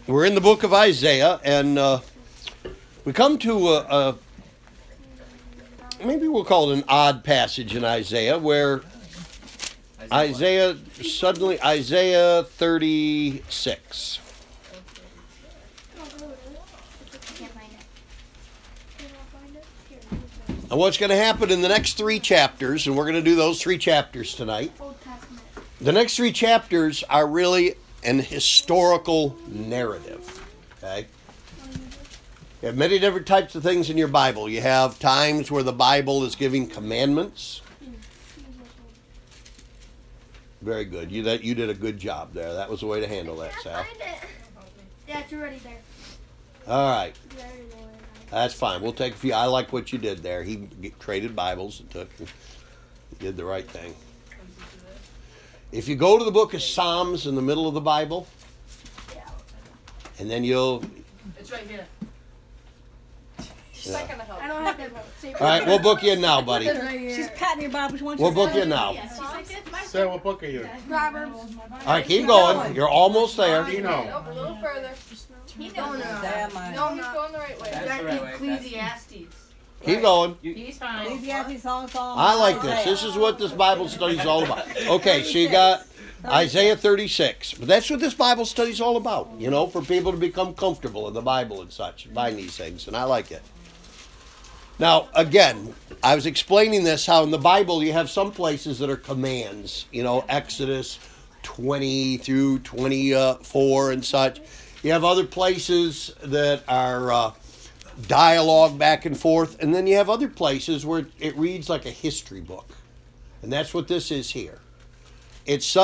We're in the book of Isaiah, and we come to maybe we'll call it an odd passage in Isaiah, where Isaiah 36. And what's going to happen in the next 3 chapters, and we're going to do those 3 chapters tonight. The next 3 chapters are really an historical narrative. Okay? You have many different types of things in your Bible. You have times where the Bible is giving commandments. Very good. You did a good job there. That was the way to handle that, Sal. Yeah, it's already there. All right. That's fine. We'll take a few. I like what you did there. He traded Bibles and did the right thing. If you go to the book of Psalms in the middle of the Bible, and then It's right here. Yeah. I don't have that. All right, we'll book you in now, buddy. She's patting your Bible. We'll book you in now. Sarah, what book are you? Proverbs. All right, keep going. You're almost there. Dino. Nope, a little further. He knows. No, he's going the right way. That's the right way. Ecclesiastes. Keep going. He's fine. I like this. This is what this Bible study is all about. Okay, so you got Isaiah 36. But that's what this Bible study is all about, for people to become comfortable in the Bible and such, and find these things, and I like it. Now, again, I was explaining this, how in the Bible you have some places that are commands, Exodus 20 through 24 and such. You have other places that are dialogue back and forth, and then you have other places where it reads like a history book. And that's what this is here. It's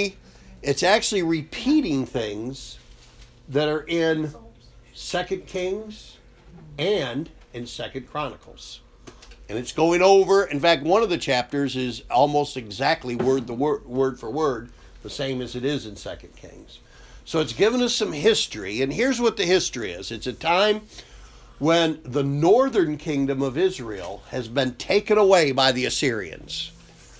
actually repeating things that are in 2 Kings and in 2 Chronicles. And it's going over, in fact, one of the chapters is almost exactly word for word, the same as it is in 2 Kings. So it's given us some history, and here's what the history is. It's a time when the northern kingdom of Israel has been taken away by the Assyrians.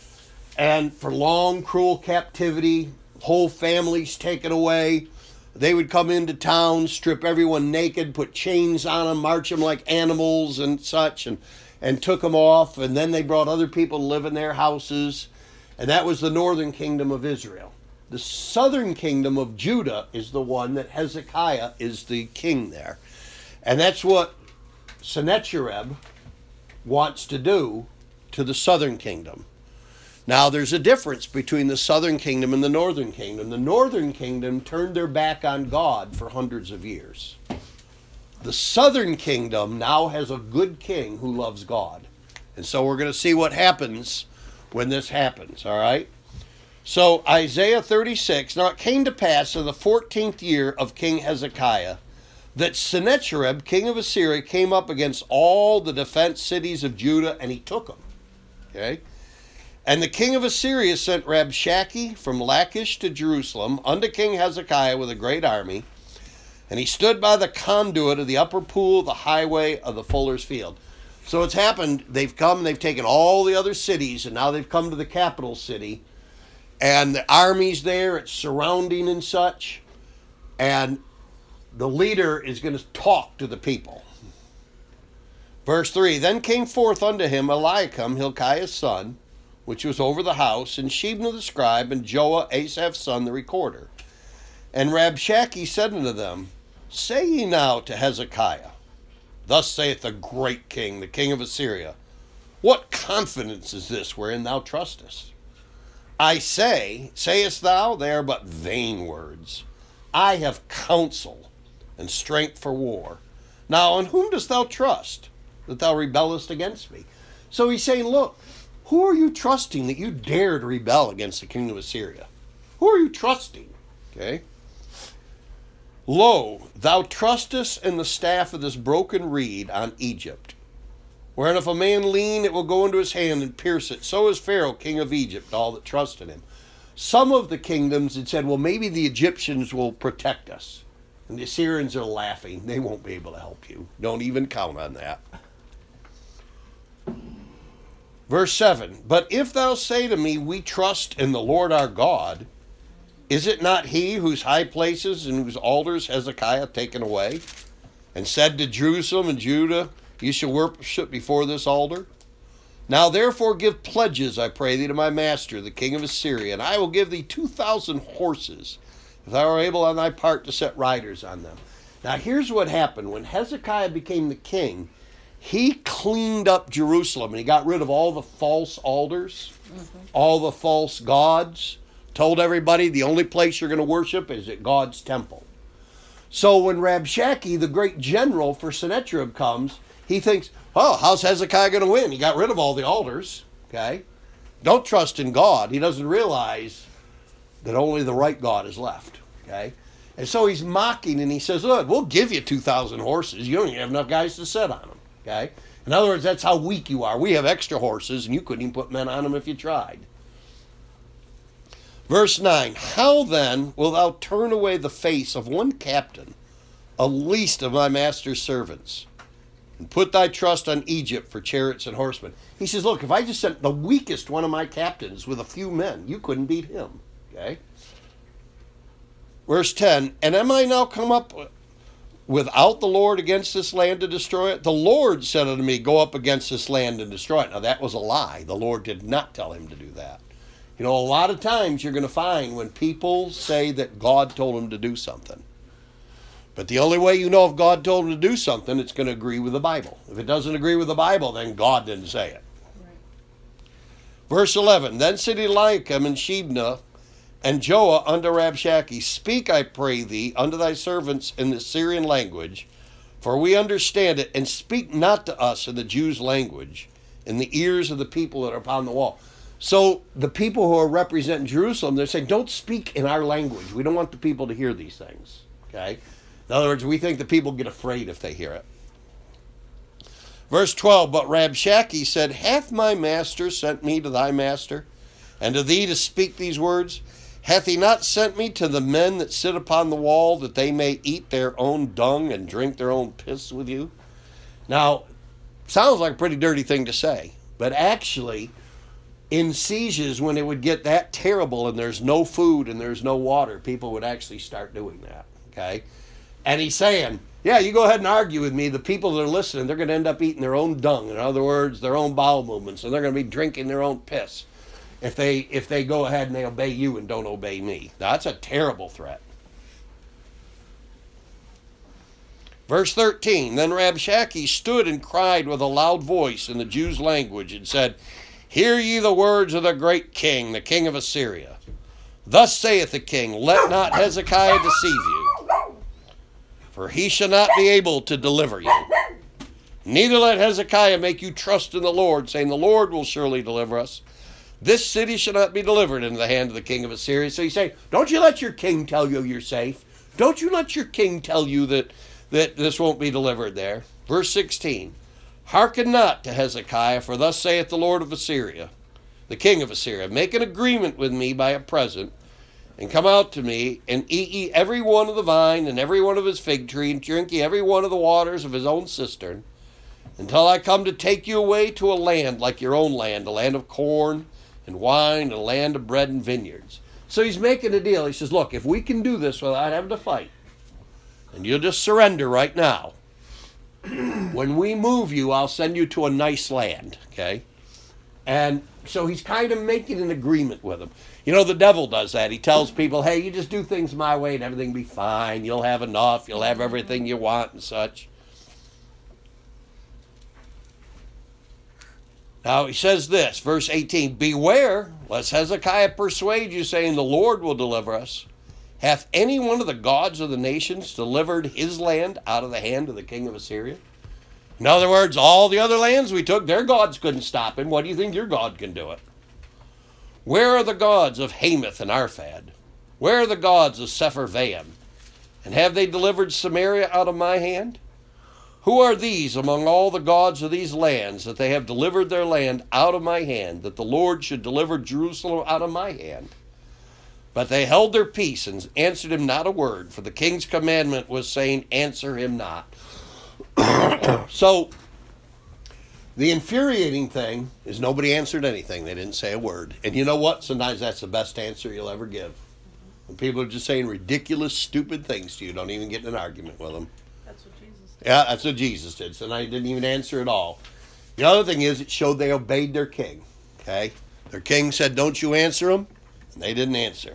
And for long, cruel captivity, whole families taken away. They would come into town, strip everyone naked, put chains on them, march them like animals and such, and took them off. And then they brought other people to live in their houses. And that was the northern kingdom of Israel. The southern kingdom of Judah is the one that Hezekiah is the king there. And that's what Sennacherib wants to do to the southern kingdom. Now, there's a difference between the southern kingdom and the northern kingdom. The northern kingdom turned their back on God for hundreds of years. The southern kingdom now has a good king who loves God. And so we're going to see what happens when this happens, all right? So, Isaiah 36, now it came to pass in the 14th year of King Hezekiah that Sennacherib, king of Assyria, came up against all the defense cities of Judah, and he took them. Okay? And the king of Assyria sent Rabshakeh from Lachish to Jerusalem unto King Hezekiah with a great army, and he stood by the conduit of the upper pool of the highway of the fuller's field. So it's happened, they've taken all the other cities, and now they've come to the capital city, and the army's there, it's surrounding and such, and the leader is going to talk to the people. Verse 3, Then came forth unto him Eliakim, Hilkiah's son, which was over the house, and Shebna the scribe, and Joah, Asaph's son, the recorder. And Rabshakeh said unto them, Say ye now to Hezekiah, Thus saith the great king, the king of Assyria, What confidence is this wherein thou trustest? I say, sayest thou, they are but vain words. I have counsel and strength for war. Now, on whom dost thou trust, that thou rebellest against me? So he's saying, look, who are you trusting that you dare to rebel against the kingdom of Assyria? Who are you trusting? Okay. Lo, thou trustest in the staff of this broken reed on Egypt, wherein if a man lean, it will go into his hand and pierce it. So is Pharaoh, king of Egypt, all that trust in him. Some of the kingdoms had said, well, maybe the Egyptians will protect us. And the Assyrians are laughing. They won't be able to help you. Don't even count on that. Verse 7, But if thou say to me, We trust in the Lord our God, Is it not he whose high places and whose altars Hezekiah taken away, and said to Jerusalem and Judah, you shall worship before this altar? Now therefore give pledges, I pray thee, to my master, the king of Assyria, and I will give thee 2,000 horses, if thou art able on thy part to set riders on them. Now here's what happened. When Hezekiah became the king, he cleaned up Jerusalem, and he got rid of all the false altars, all the false gods, told everybody the only place you're going to worship is at God's temple. So when Rabshakeh, the great general for Sennacherib, comes, he thinks, oh, how's Hezekiah going to win? He got rid of all the altars, okay? Don't trust in God. He doesn't realize that only the right God is left, okay? And so he's mocking, and he says, look, we'll give you 2,000 horses. You don't even have enough guys to sit on them, okay? In other words, that's how weak you are. We have extra horses, and you couldn't even put men on them if you tried. Verse 9, how then wilt thou turn away the face of one captain, a least of my master's servants, and put thy trust on Egypt for chariots and horsemen? He says, look, if I just sent the weakest one of my captains with a few men, you couldn't beat him. Okay? Verse 10, and am I now come up without the Lord against this land to destroy it? The Lord said unto me, go up against this land and destroy it. Now that was a lie. The Lord did not tell him to do that. You know, a lot of times you're going to find when people say that God told them to do something. But the only way you know if God told them to do something, it's going to agree with the Bible. If it doesn't agree with the Bible, then God didn't say it. Right. Verse 11, then said Eliakim and Shebna and Joah unto Rabshakeh, speak, I pray thee, unto thy servants in the Syrian language, for we understand it, and speak not to us in the Jews' language, in the ears of the people that are upon the wall. So the people who are representing Jerusalem, they're saying, don't speak in our language. We don't want the people to hear these things. Okay? In other words, we think the people get afraid if they hear it. Verse 12, but Rabshakeh said, hath my master sent me to thy master, and to thee to speak these words? Hath he not sent me to the men that sit upon the wall, that they may eat their own dung and drink their own piss with you? Now, sounds like a pretty dirty thing to say, but actually, in sieges, when it would get that terrible and there's no food and there's no water, people would actually start doing that, okay? And he's saying, yeah, you go ahead and argue with me. The people that are listening, they're going to end up eating their own dung. In other words, their own bowel movements, and they're going to be drinking their own piss if they go ahead and they obey you and don't obey me. Now, that's a terrible threat. Verse 13, then Rabshakeh stood and cried with a loud voice in the Jews' language and said, hear ye the words of the great king, the king of Assyria. Thus saith the king, let not Hezekiah deceive you, for he shall not be able to deliver you. Neither let Hezekiah make you trust in the Lord, saying, the Lord will surely deliver us. This city shall not be delivered into the hand of the king of Assyria. So he's saying, don't you let your king tell you you're safe. Don't you let your king tell you that this won't be delivered there. Verse 16, hearken not to Hezekiah, for thus saith the Lord of Assyria, the king of Assyria, make an agreement with me by a present, and come out to me, and eat ye every one of the vine, and every one of his fig tree, and drink ye every one of the waters of his own cistern, until I come to take you away to a land like your own land, a land of corn and wine, and a land of bread and vineyards. So he's making a deal. He says, look, if we can do this without having to fight, and you'll just surrender right now, when we move you, I'll send you to a nice land, okay? And so he's kind of making an agreement with them. You know, the devil does that. He tells people, hey, you just do things my way and everything will be fine. You'll have enough. You'll have everything you want and such. Now, he says this, verse 18, beware, lest Hezekiah persuade you, saying, the Lord will deliver us. Hath any one of the gods of the nations delivered his land out of the hand of the king of Assyria? In other words, all the other lands we took, their gods couldn't stop him. What do you think your God can do it? Where are the gods of Hamath and Arphad? Where are the gods of Sepharvaim? And have they delivered Samaria out of my hand? Who are these among all the gods of these lands, that they have delivered their land out of my hand, that the Lord should deliver Jerusalem out of my hand? But they held their peace and answered him not a word, for the king's commandment was saying, answer him not. So, the infuriating thing is nobody answered anything. They didn't say a word. And you know what? Sometimes that's the best answer you'll ever give. When people are just saying ridiculous, stupid things to you, don't even get in an argument with them. That's what Jesus did. Yeah, that's what Jesus did. So I didn't even answer at all. The other thing is, it showed they obeyed their king. Okay? Their king said, don't you answer him? And they didn't answer.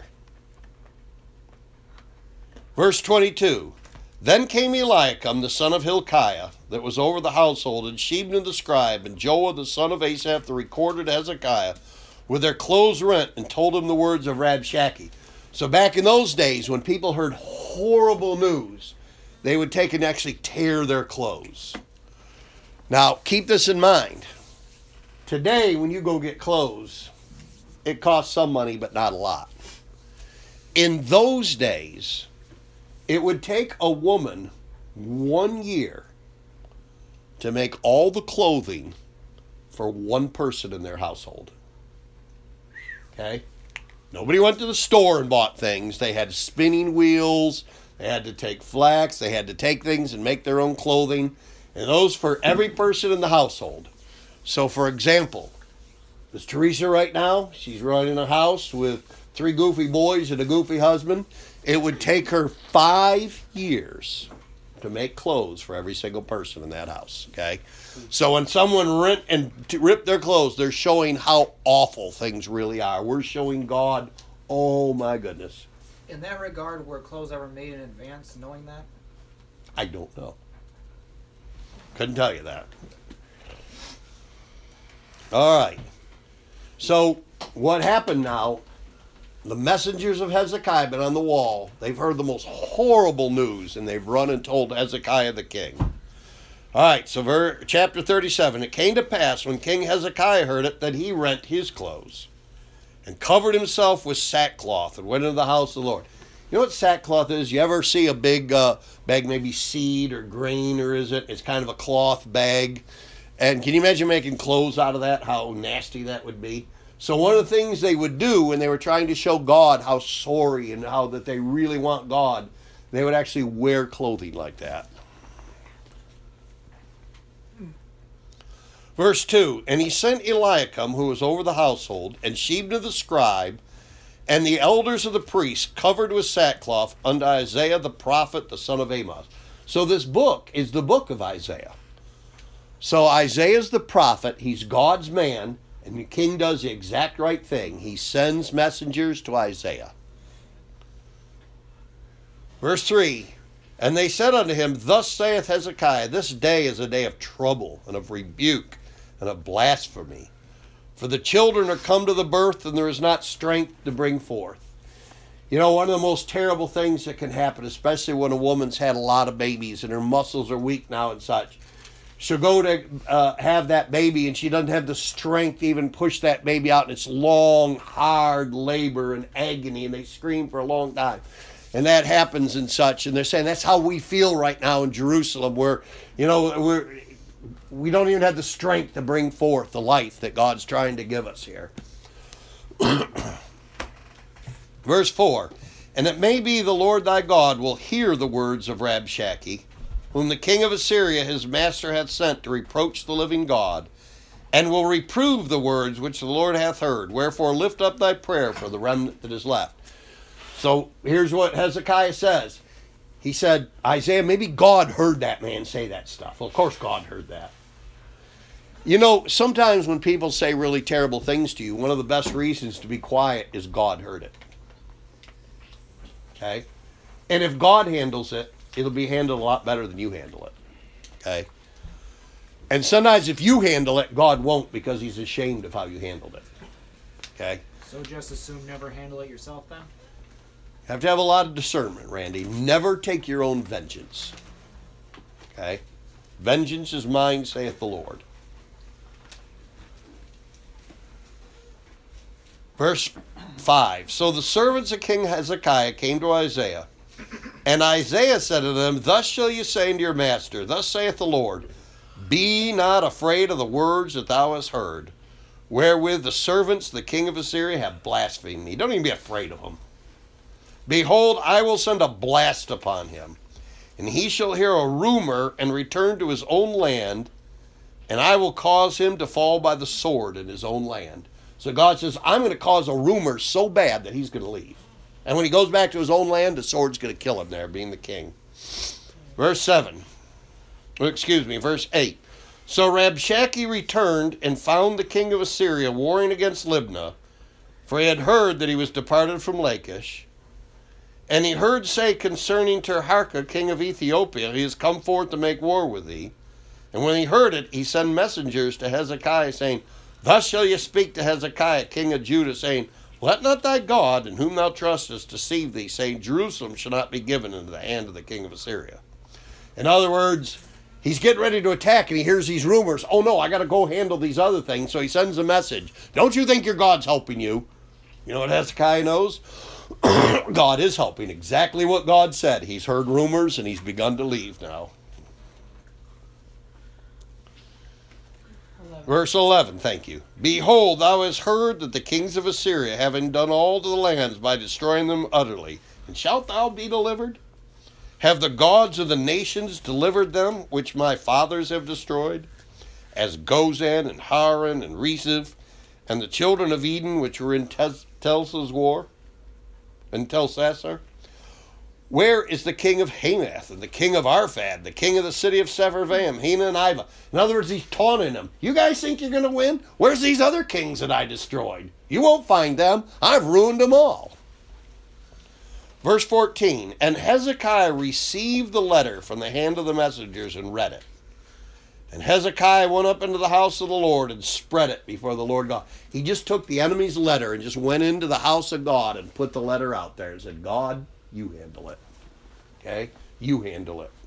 Verse 22. Then came Eliakim, the son of Hilkiah, that was over the household, and Shebna the scribe, and Joah the son of Asaph, the recorder to Hezekiah, with their clothes rent, and told him the words of Rabshakeh. So back in those days, when people heard horrible news, they would take and actually tear their clothes. Now, keep this in mind. Today, when you go get clothes, it costs some money, but not a lot. In those days, it would take a woman 1 year to make all the clothing for one person in their household. Okay? Nobody went to the store and bought things. They had spinning wheels. They had to take flax. They had to take things and make their own clothing. And those for every person in the household. So, for example, there's Teresa right now. She's running a house with 3 goofy boys and a goofy husband. It would take her 5 years to make clothes for every single person in that house. Okay? So when someone rent and rip their clothes, they're showing how awful things really are. We're showing God, oh my goodness. In that regard, were clothes ever made in advance, knowing that? I don't know. Couldn't tell you that. All right. So what happened now, the messengers of Hezekiah have been on the wall. They've heard the most horrible news, and they've run and told Hezekiah the king. All right, so chapter 37. It came to pass when King Hezekiah heard it that he rent his clothes and covered himself with sackcloth and went into the house of the Lord. You know what sackcloth is? You ever see a big bag, maybe seed or grain, or is it? It's kind of a cloth bag. And can you imagine making clothes out of that? How nasty that would be. So one of the things they would do when they were trying to show God how sorry and how that they really want God, they would actually wear clothing like that. Verse 2, and he sent Eliakim, who was over the household, and Shebna the scribe, and the elders of the priests, covered with sackcloth, unto Isaiah the prophet, the son of Amos. So this book is the book of Isaiah. So Isaiah's the prophet, he's God's man, and the king does the exact right thing. He sends messengers to Isaiah. Verse 3, and they said unto him, thus saith Hezekiah, this day is a day of trouble and of rebuke and of blasphemy. For the children are come to the birth, and there is not strength to bring forth. You know, one of the most terrible things that can happen, especially when a woman's had a lot of babies and her muscles are weak now and such, she'll go to have that baby and she doesn't have the strength to even push that baby out. And it's long, hard labor and agony, and they scream for a long time. And that happens and such. And they're saying that's how we feel right now in Jerusalem, where, you know, we don't even have the strength to bring forth the life that God's trying to give us here. Verse 4, and it may be the Lord thy God will hear the words of Rabshakeh, whom the king of Assyria his master hath sent to reproach the living God, and will reprove the words which the Lord hath heard. Wherefore lift up thy prayer for the remnant that is left. So here's what Hezekiah says. He said, Isaiah, maybe God heard that man say that stuff. Well, of course God heard that. You know, sometimes when people say really terrible things to you, one of the best reasons to be quiet is God heard it. Okay? And if God handles it, it'll be handled a lot better than you handle it. Okay? And sometimes if you handle it, God won't, because he's ashamed of how you handled it. Okay? So just assume never handle it yourself then? You have to have a lot of discernment, Randy. Never take your own vengeance. Okay? Vengeance is mine, saith the Lord. Verse 5. So the servants of King Hezekiah came to Isaiah, and Isaiah said to them, thus shall you say unto your master, thus saith the Lord, be not afraid of the words that thou hast heard, wherewith the servants of the king of Assyria have blasphemed me. Don't even be afraid of them. Behold, I will send a blast upon him, and he shall hear a rumor and return to his own land, and I will cause him to fall by the sword in his own land. So God says, I'm going to cause a rumor so bad that he's going to leave. And when he goes back to his own land, the sword's going to kill him there, being the king. Verse 8. So Rabshakeh returned and found the king of Assyria warring against Libnah, for he had heard that he was departed from Lachish. And he heard say concerning Tirhakah, king of Ethiopia, he is come forth to make war with thee. And when he heard it, he sent messengers to Hezekiah, saying, Thus shall ye speak to Hezekiah, king of Judah, saying, Let not thy God, in whom thou trustest, deceive thee, saying, Jerusalem shall not be given into the hand of the king of Assyria. In other words, he's getting ready to attack, and he hears these rumors. Oh no, I got to go handle these other things. So he sends a message. Don't you think your God's helping you? You know what Hezekiah knows? God is helping. Exactly what God said. He's heard rumors, and he's begun to leave now. Verse 11, thank you. Behold, thou hast heard that the kings of Assyria, having done all to the lands by destroying them utterly, and shalt thou be delivered? Have the gods of the nations delivered them, which my fathers have destroyed? As Gozan and Haran and Rezeph, and the children of Eden, which were in Telsar's war, and Telshassar? Where is the king of Hamath, and the king of Arphad, the king of the city of Sepharvaim, Hena and Iva? In other words, he's taunting them. You guys think you're going to win? Where's these other kings that I destroyed? You won't find them. I've ruined them all. Verse 14, And Hezekiah received the letter from the hand of the messengers and read it. And Hezekiah went up into the house of the Lord and spread it before the Lord God. He just took the enemy's letter and just went into the house of God and put the letter out there and said, God, you handle it. Okay? You handle it.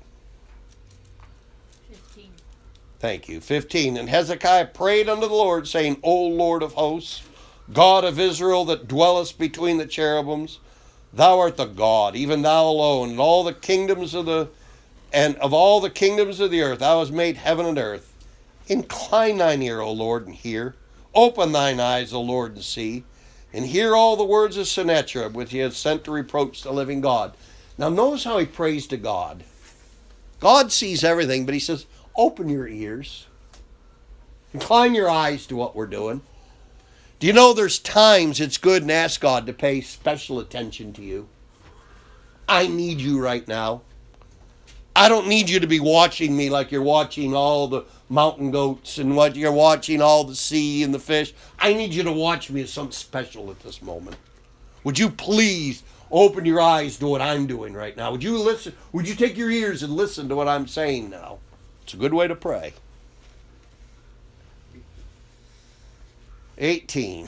15. Thank you. 15, And Hezekiah prayed unto the Lord, saying, O Lord of hosts, God of Israel that dwellest between the cherubims, thou art the God, even thou alone, and all the kingdoms of all the kingdoms of the earth, thou hast made heaven and earth. Incline thine ear, O Lord, and hear. Open thine eyes, O Lord, and see. And hear all the words of Sennacherib, which he has sent to reproach the living God. Now notice how he prays to God. God sees everything, but he says, open your ears. Incline your eyes to what we're doing. Do you know there's times it's good and ask God to pay special attention to you? I need you right now. I don't need you to be watching me like you're watching all the mountain goats and what you're watching all the sea and the fish. I need you to watch me as something special at this moment. Would you please open your eyes to what I'm doing right now? Would you listen? Would you take your ears and listen to what I'm saying now? It's a good way to pray. 18.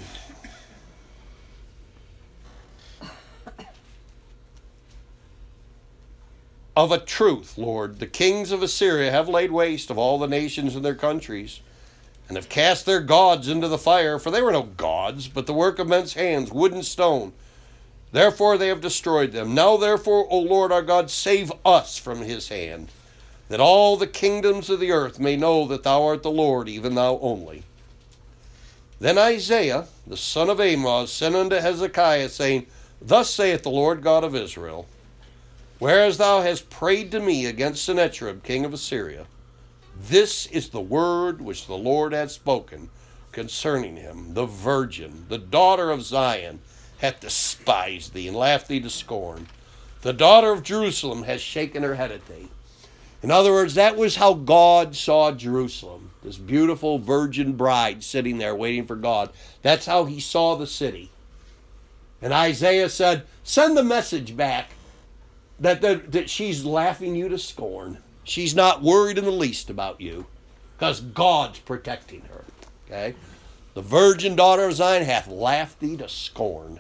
Of a truth, Lord, the kings of Assyria have laid waste of all the nations and their countries, and have cast their gods into the fire, for they were no gods, but the work of men's hands, wood and stone. Therefore they have destroyed them. Now therefore, O Lord our God, save us from his hand, that all the kingdoms of the earth may know that thou art the Lord, even thou only. Then Isaiah, the son of Amoz, sent unto Hezekiah, saying, Thus saith the Lord God of Israel, Whereas thou hast prayed to me against Sennacherib, king of Assyria, this is the word which the Lord hath spoken concerning him. The virgin, the daughter of Zion, hath despised thee and laughed thee to scorn. The daughter of Jerusalem has shaken her head at thee. In other words, that was how God saw Jerusalem, this beautiful virgin bride sitting there waiting for God. That's how he saw the city. And Isaiah said, send the message back that she's laughing you to scorn. She's not worried in the least about you because God's protecting her. Okay? The virgin daughter of Zion hath laughed thee to scorn.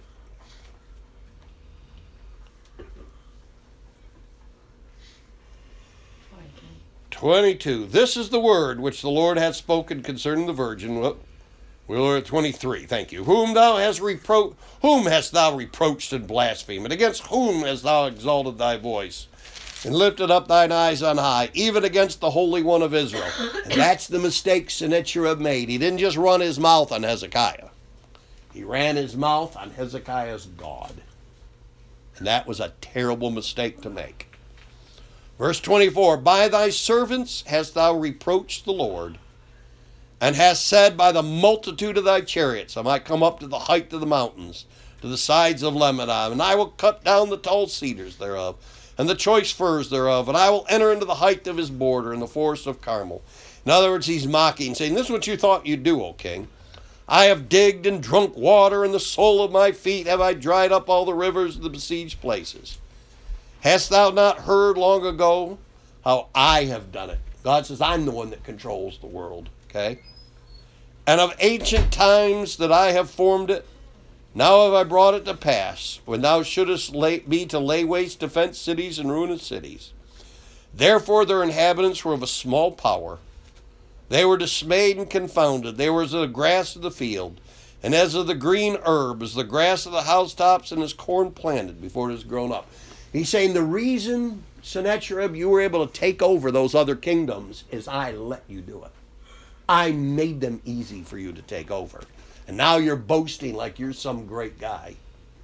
"22. This is the word which the Lord hath spoken concerning the virgin." We're at 23. Thank you. Whom hast thou reproached and blasphemed? And against whom hast thou exalted thy voice and lifted up thine eyes on high, even against the Holy One of Israel? And that's the mistake Sennacherib made. He didn't just run his mouth on Hezekiah. He ran his mouth on Hezekiah's God. And that was a terrible mistake to make. Verse 24, by thy servants hast thou reproached the Lord, and hast said, by the multitude of thy chariots I might come up to the height of the mountains. to the sides of Lebanon, and I will cut down the tall cedars thereof, and the choice firs thereof, and I will enter into the height of his border in the forest of Carmel. In other words, he's mocking, saying, this is what you thought you'd do, O king. I have digged and drunk water, and the sole of my feet have I dried up all the rivers of the besieged places. Hast thou not heard long ago how I have done it? God says, I'm the one that controls the world, okay? And of ancient times that I have formed it, now have I brought it to pass, when thou shouldest be to lay waste defenced cities and ruinous cities. Therefore their inhabitants were of a small power. They were dismayed and confounded. They were as the grass of the field, and as of the green herb, as the grass of the housetops, and as corn planted before it has grown up. He's saying the reason, Sennacherib, you were able to take over those other kingdoms is I let you do it. I made them easy for you to take over. And now you're boasting like you're some great guy.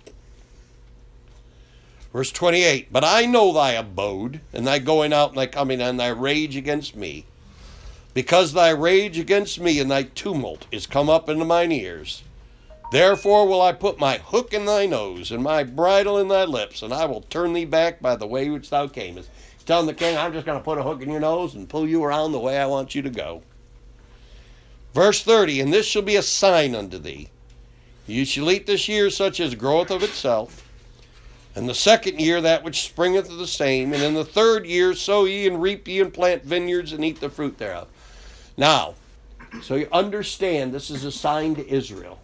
Verse 28, but I know thy abode, and thy going out and thy coming in, and thy rage against me. Because thy rage against me and thy tumult is come up into mine ears. Therefore will I put my hook in thy nose, and my bridle in thy lips, and I will turn thee back by the way which thou camest. He's telling the king, I'm just going to put a hook in your nose and pull you around the way I want you to go. Verse 30, and this shall be a sign unto thee. You shall eat this year such as groweth of itself, and the second year that which springeth of the same, and in the third year sow ye and reap ye and plant vineyards and eat the fruit thereof. Now, so you understand this is a sign to Israel.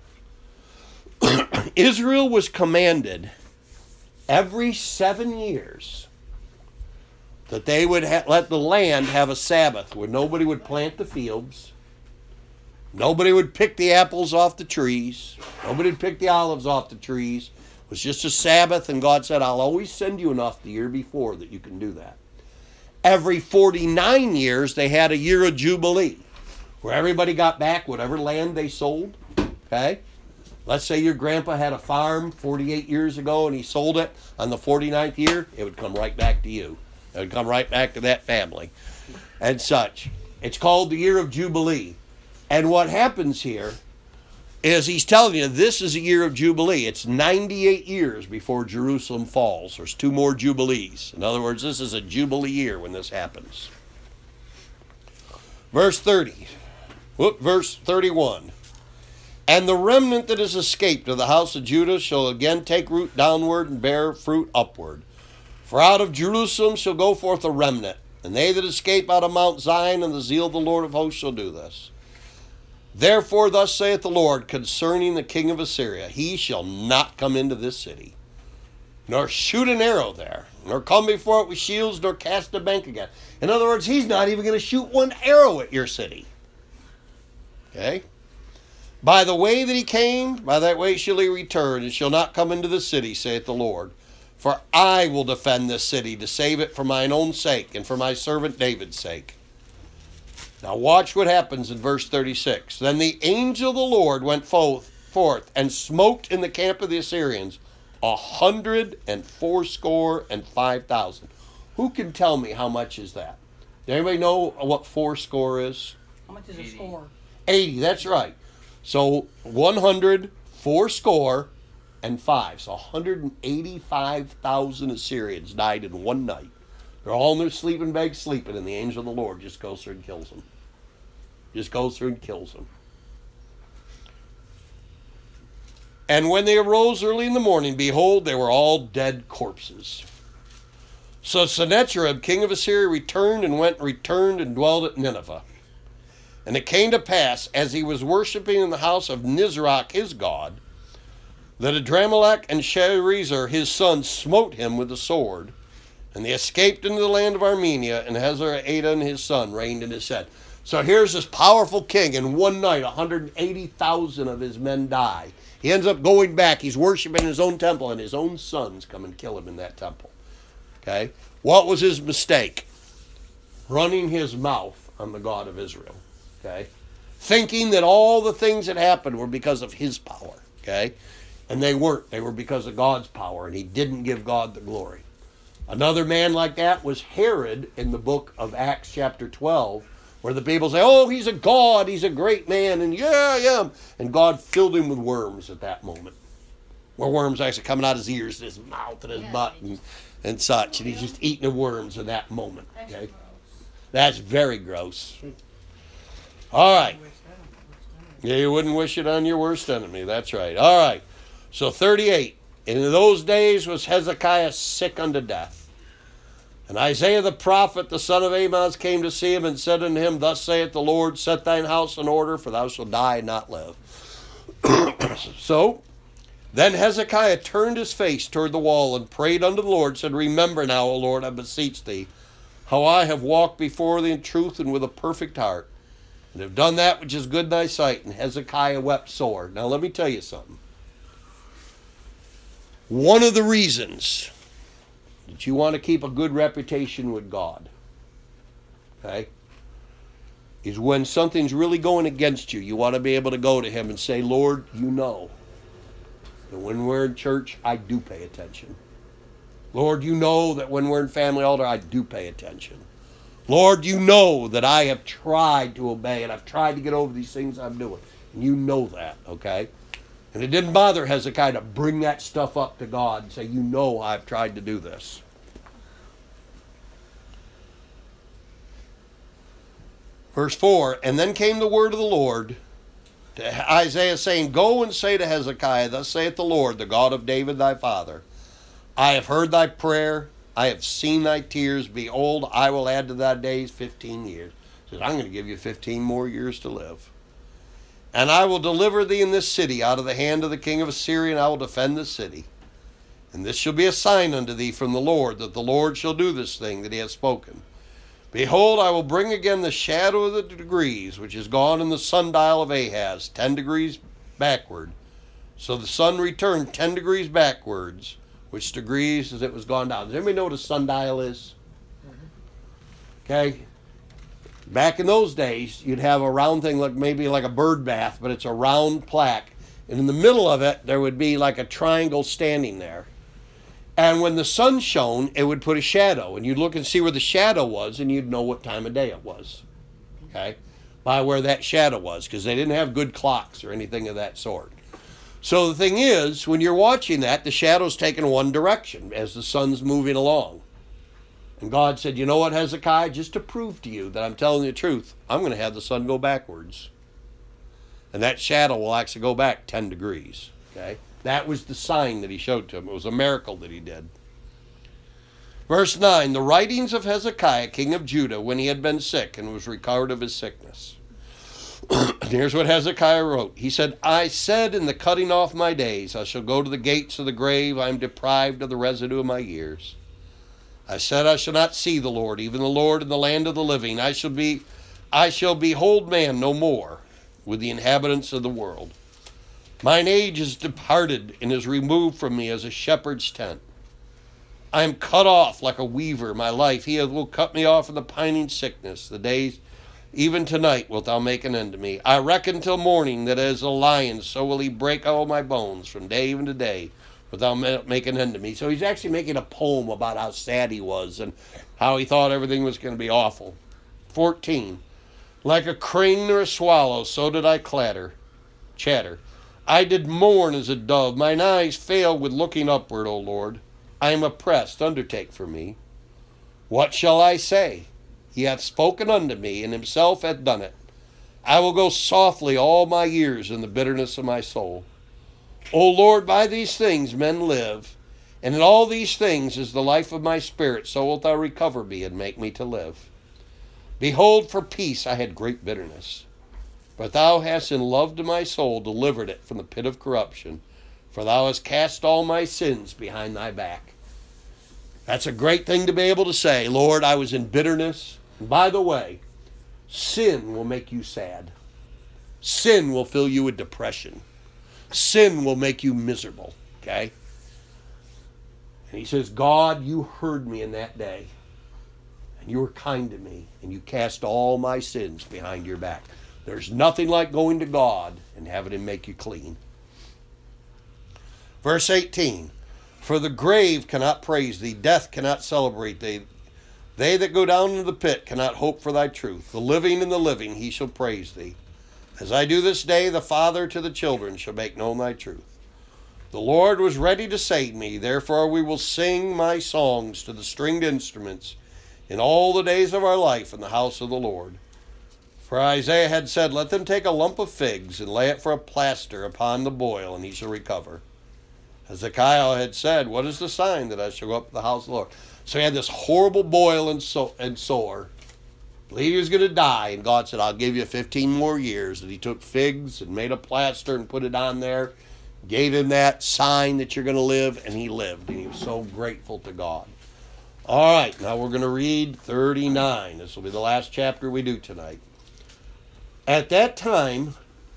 Israel was commanded every 7 years that they would let the land have a Sabbath where nobody would plant the fields, nobody would pick the apples off the trees, nobody would pick the olives off the trees. It was just a Sabbath, and God said, I'll always send you enough the year before that you can do that. Every 49 years, they had a year of Jubilee, where everybody got back whatever land they sold, okay? Let's say your grandpa had a farm 48 years ago, and he sold it on the 49th year, it would come right back to you. It would come right back to that family and such. It's called the year of Jubilee. And what happens here is he's telling you this is a year of Jubilee. It's 98 years before Jerusalem falls. There's 2 more Jubilees. In other words, this is a Jubilee year when this happens. Verse 31. And the remnant that is escaped of the house of Judah shall again take root downward and bear fruit upward. For out of Jerusalem shall go forth a remnant, and they that escape out of Mount Zion, and the zeal of the Lord of hosts shall do this. Therefore thus saith the Lord concerning the king of Assyria, he shall not come into this city, nor shoot an arrow there, nor come before it with shields, nor cast a bank again. In other words, he's not even going to shoot one arrow at your city. Okay? By the way that he came, by that way shall he return, and shall not come into the city, saith the Lord. For I will defend this city to save it for mine own sake, and for my servant David's sake. Now watch what happens in verse 36. Then the angel of the Lord went forth and smote in the camp of the Assyrians 185,000. Who can tell me how much is that? Does anybody know what 80 is? How much is a score? 80, that's right. So 185. So 185,000 Assyrians died in one night. They're all in their sleeping bags sleeping, and the angel of the Lord just goes through and kills them. Just goes through and kills them. And when they arose early in the morning, behold, they were all dead corpses. So Sennacherib, king of Assyria, returned and dwelt at Nineveh. And it came to pass, as he was worshipping in the house of Nisroch his god, that Adramelech and Sharezer his son smote him with the sword, and they escaped into the land of Armenia, and Hazaredan his son reigned in his stead. So here's this powerful king. In one night, 180,000 of his men die. He ends up going back. He's worshiping his own temple, and his own sons come and kill him in that temple. Okay? What was his mistake? Running his mouth on the God of Israel. Okay? Thinking that all the things that happened were because of his power. Okay? And they weren't. They were because of God's power, and he didn't give God the glory. Another man like that was Herod in the book of Acts chapter 12, where the people say, oh, he's a god, he's a great man, and yeah, I am. And God filled him with worms at that moment. where worms actually coming out his ears and his mouth and his butt and such. And he's just eating the worms in that moment. Okay? That's very gross. All right. Yeah, you wouldn't wish it on your worst enemy. That's right. All right. So 38. And in those days was Hezekiah sick unto death. And Isaiah the prophet, the son of Amoz, came to see him and said unto him, Thus saith the Lord, set thine house in order, for thou shalt die and not live. So then Hezekiah turned his face toward the wall and prayed unto the Lord, said, Remember now, O Lord, I beseech thee, how I have walked before thee in truth and with a perfect heart, and have done that which is good in thy sight. And Hezekiah wept sore. Now let me tell you something. One of the reasons that you want to keep a good reputation with God, okay, is when something's really going against you, you want to be able to go to him and say, Lord, you know that when we're in church, I do pay attention. Lord, you know that when we're in family altar, I do pay attention. Lord, you know that I have tried to obey and I've tried to get over these things I'm doing. And you know that, okay? And it didn't bother Hezekiah to bring that stuff up to God and say, you know I've tried to do this. Verse 4, And then came the word of the Lord to Isaiah, saying, Go and say to Hezekiah, Thus saith the Lord, the God of David thy father, I have heard thy prayer, I have seen thy tears. Behold, I will add to thy days 15 years. He says, I'm going to give you 15 more years to live. And I will deliver thee in this city out of the hand of the king of Assyria, and I will defend this city. And this shall be a sign unto thee from the Lord, that the Lord shall do this thing that he hath spoken. Behold, I will bring again the shadow of the degrees, which is gone in the sundial of Ahaz, 10 degrees backward. So the sun returned 10 degrees backwards, which degrees as it was gone down. Does anybody know what a sundial is? Okay. Back in those days, you'd have a round thing, like maybe like a bird bath, but it's a round plaque. And in the middle of it, there would be like a triangle standing there. And when the sun shone, it would put a shadow. And you'd look and see where the shadow was, and you'd know what time of day it was. Okay? By where that shadow was, because they didn't have good clocks or anything of that sort. So the thing is, when you're watching that, the shadow's taking one direction as the sun's moving along. And God said, you know what, Hezekiah, just to prove to you that I'm telling you the truth, I'm going to have the sun go backwards. And that shadow will actually go back 10 degrees. Okay? That was the sign that he showed to him. It was a miracle that he did. Verse 9, the writings of Hezekiah, king of Judah, when he had been sick and was recovered of his sickness. And here's what Hezekiah wrote. He said, I said in the cutting off my days, I shall go to the gates of the grave. I am deprived of the residue of my years. I said, I shall not see the Lord, even the Lord in the land of the living. I shall behold man no more with the inhabitants of the world. Mine age is departed and is removed from me as a shepherd's tent. I am cut off like a weaver, my life. He will cut me off in the pining sickness. The days, even tonight, wilt thou make an end to me. I reckon till morning that as a lion, so will he break all my bones from day even to day. Without make an end to me. So he's actually making a poem about how sad he was and how he thought everything was going to be awful. 14. Like a crane or a swallow, so did I chatter. I did mourn as a dove. Mine eyes failed with looking upward, O Lord. I am oppressed, undertake for me. What shall I say? He hath spoken unto me, and himself hath done it. I will go softly all my years in the bitterness of my soul. O Lord, by these things men live, and in all these things is the life of my spirit, so wilt thou recover me and make me to live. Behold, for peace I had great bitterness, but thou hast in love to my soul delivered it from the pit of corruption, for thou hast cast all my sins behind thy back. That's a great thing to be able to say, Lord, I was in bitterness. And by the way, sin will make you sad. Sin will fill you with depression. Sin will make you miserable, okay? And he says, God, you heard me in that day, and you were kind to me, and you cast all my sins behind your back. There's nothing like going to God and having him make you clean. Verse 18, for the grave cannot praise thee, death cannot celebrate thee. They that go down into the pit cannot hope for thy truth. The living and the living he shall praise thee. As I do this day, the father to the children shall make known thy truth. The Lord was ready to save me. Therefore we will sing my songs to the stringed instruments in all the days of our life in the house of the Lord. For Isaiah had said, let them take a lump of figs and lay it for a plaster upon the boil, and he shall recover. Hezekiah had said, what is the sign that I shall go up to the house of the Lord? So he had this horrible boil and sore. Believed he was going to die, and God said, I'll give you 15 more years. And he took figs and made a plaster and put it on there, gave him that sign that you're going to live, and he lived. And he was so grateful to God. All right, now we're going to read 39. This will be the last chapter we do tonight. At that time,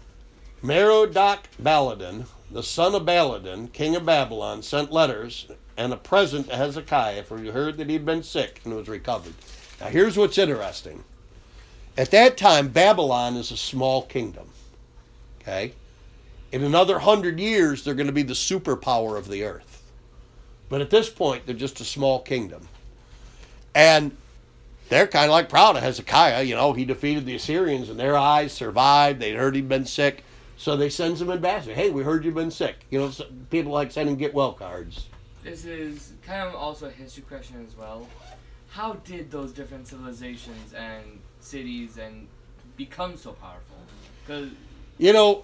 Merodach-Baladan, the son of Baladan, king of Babylon, sent letters and a present to Hezekiah, for he heard that he'd been sick and was recovered. Now here's what's interesting. At that time, Babylon is a small kingdom. Okay? In another 100 years, they're going to be the superpower of the earth. But at this point, they're just a small kingdom. And they're kind of like proud of Hezekiah. You know, he defeated the Assyrians in their eyes, survived. They'd heard he'd been sick. So they send some ambassador. Hey, we heard you've been sick. You know, people like sending get well cards. This is kind of also a history question as well. How did those different civilizations and cities and become so powerful? Because you know,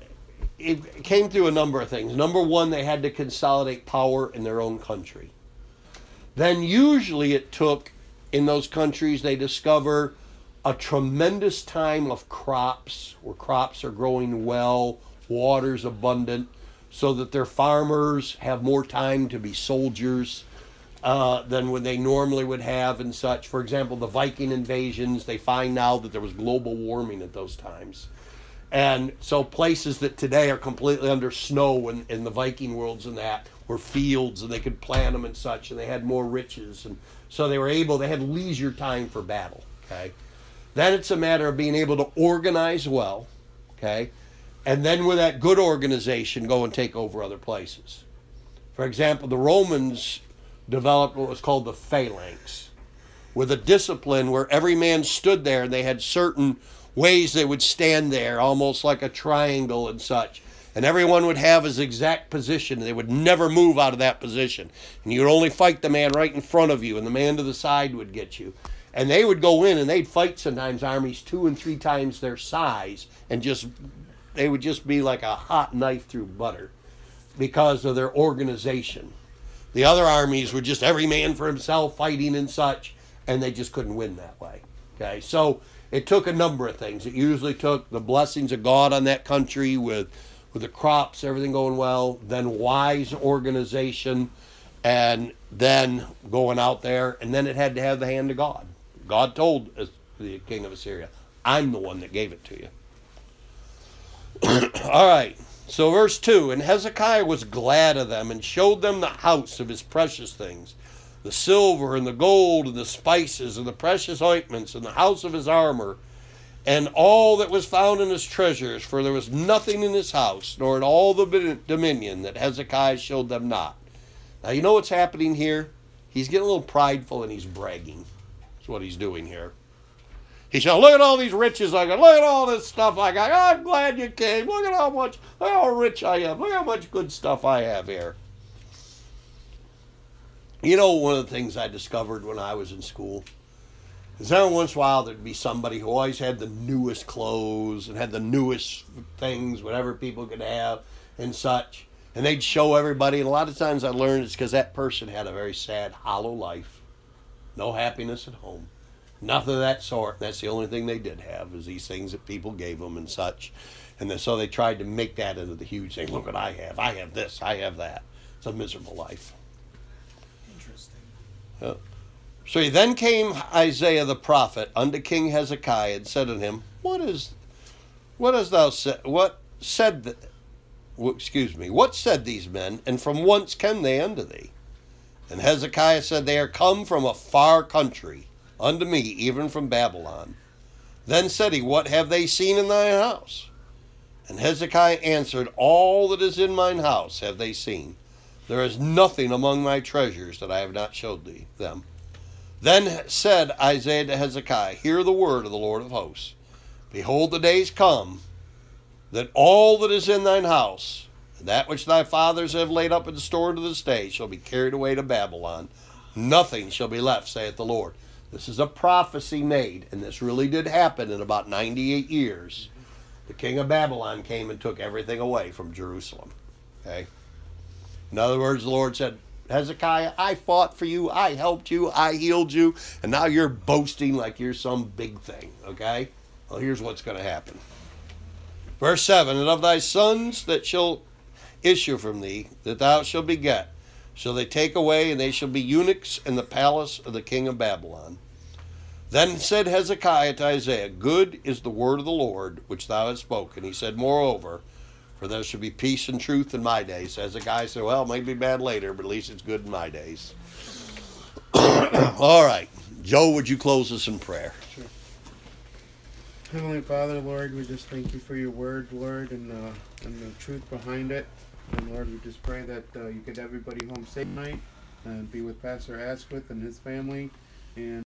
it came through a number of things. Number one, they had to consolidate power in their own country. Then usually it took, in those countries, they discover a tremendous time of crops, where crops are growing well, water's abundant, so that their farmers have more time to be soldiers than when they normally would have and such. For example, the Viking invasions, they find now that there was global warming at those times. And so places that today are completely under snow in the Viking worlds and that were fields, and they could plant them and such, and they had more riches. And so they had leisure time for battle, okay? Then it's a matter of being able to organize well, okay? And then with that good organization, go and take over other places. For example, the Romans developed what was called the phalanx, with a discipline where every man stood there, and they had certain ways they would stand there, almost like a triangle and such. And everyone would have his exact position. They would never move out of that position. And you would only fight the man right in front of you, and the man to the side would get you. And they would go in, and they'd fight sometimes armies 2 and 3 times their size, and they would just be like a hot knife through butter because of their organization. The other armies were just every man for himself fighting and such, and they just couldn't win that way. Okay, so it took a number of things. It usually took the blessings of God on that country with the crops, everything going well, then wise organization, and then going out there, and then it had to have the hand of God. God told the king of Assyria, I'm the one that gave it to you. All right, so verse 2, and Hezekiah was glad of them and showed them the house of his precious things, the silver and the gold and the spices and the precious ointments and the house of his armor, and all that was found in his treasures, for there was nothing in his house, nor in all the dominion that Hezekiah showed them not. Now you know what's happening here? He's getting a little prideful and he's bragging. That's what he's doing here. He said, look at all these riches I got. Look at all this stuff I got. Oh, I'm glad you came. Look at how rich I am. Look how much good stuff I have here. You know, one of the things I discovered when I was in school is every once in a while there'd be somebody who always had the newest clothes and had the newest things, whatever people could have and such. And they'd show everybody. And a lot of times I learned it's because that person had a very sad, hollow life. No happiness at home. Nothing of that sort. That's the only thing they did have is these things that people gave them and such. And then, so they tried to make that into the huge thing. Look what I have. I have this. I have that. It's a miserable life. Interesting. Yeah. So he then came Isaiah the prophet unto King Hezekiah and said unto him, What said these men, and from whence came they unto thee? And Hezekiah said, They are come from a far country unto me, even from Babylon. Then said he, What have they seen in thine house? And Hezekiah answered, All that is in mine house have they seen. There is nothing among my treasures that I have not showed thee them. Then said Isaiah to Hezekiah, Hear the word of the Lord of hosts. Behold, the days come, that all that is in thine house, That which thy fathers have laid up in store to this day shall be carried away to Babylon. Nothing shall be left, saith the Lord. This is a prophecy made, and this really did happen in about 98 years. The king of Babylon came and took everything away from Jerusalem. Okay? In other words, the Lord said, Hezekiah, I fought for you, I helped you, I healed you, and now you're boasting like you're some big thing. Okay? Well, here's what's going to happen. Verse 7, and of thy sons that shall issue from thee, that thou shalt beget, shall they take away, and they shall be eunuchs in the palace of the king of Babylon. Then said Hezekiah to Isaiah, good is the word of the Lord, which thou hast spoken. He said, moreover, for there shall be peace and truth in my days. Hezekiah said, well, it may be bad later, but at least it's good in my days. All right. Joe, would you close us in prayer? Sure. Heavenly Father, Lord, we just thank you for your word, Lord, and the truth behind it. And Lord, we just pray that you get everybody home safe tonight and be with Pastor Asquith and his family. And